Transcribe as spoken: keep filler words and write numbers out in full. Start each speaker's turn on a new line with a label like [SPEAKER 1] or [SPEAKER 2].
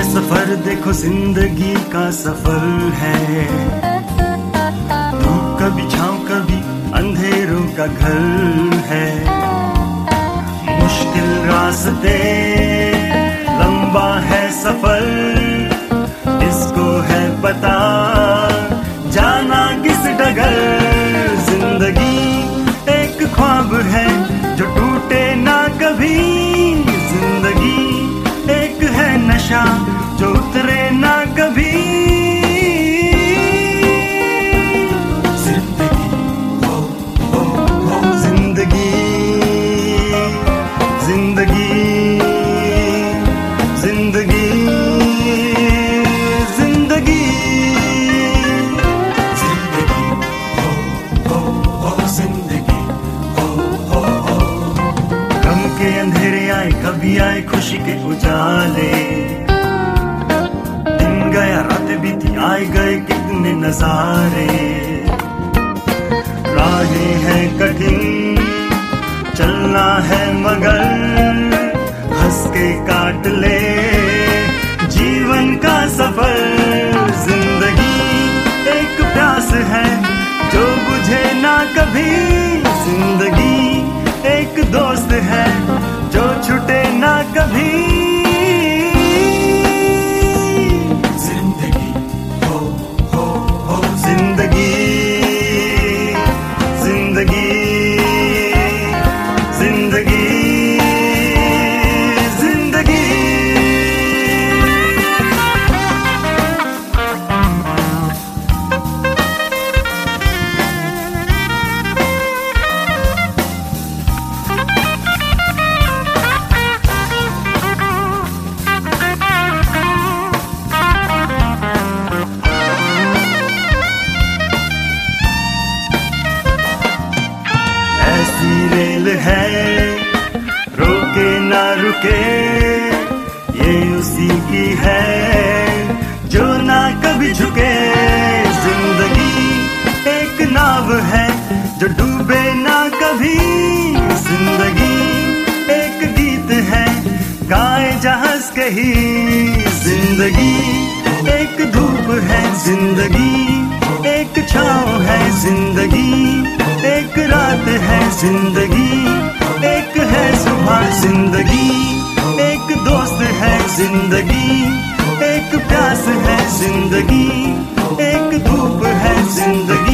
[SPEAKER 1] ये सफर देखो जिंदगी का सफर है, धूप कभी छाँव कभी अंधेरों का घर है। मुश्किल रास्ते लंबा है सफर, इसको है पता जाना किस डगर। जिंदगी एक ख्वाब है जो टूटे ना कभी, जिंदगी एक है नशा जो उतरे ना कभी। जिंदगी हो हो हो जिंदगी, जिंदगी जिंदगी जिंदगी जिंदगी हो हो हो जिंदगी हो हो हो। गम के अंधेरे आए कभी आए खुशी के उजाले, दिन गया रात बीती आए गए कितने नजारे। राहें हैं कठिन चलना है मगर हंस के काट ले जीवन का सफर। जिंदगी एक प्यास है जो बुझे ना कभी, जिंदगी एक दोस्त है जो छूटे ना कभी। जिंदगी हो हो हो जिंदगी, जिंदगी जिंदगी जिंदगी। ऐसी रेल है रोके ना रुके, ये उसी की है जो ना कभी झुके। जिंदगी एक नाव है जो डूबे ना कभी, जिंदगी एक गीत है गाए जहाज कही। जिंदगी एक धूप है, जिंदगी एक छाँव है, जिंदगी एक रात है, जिंदगी एक है सुबह। जिंदगी एक दोस्त है, जिंदगी एक प्यास है, जिंदगी एक धूप है, जिंदगी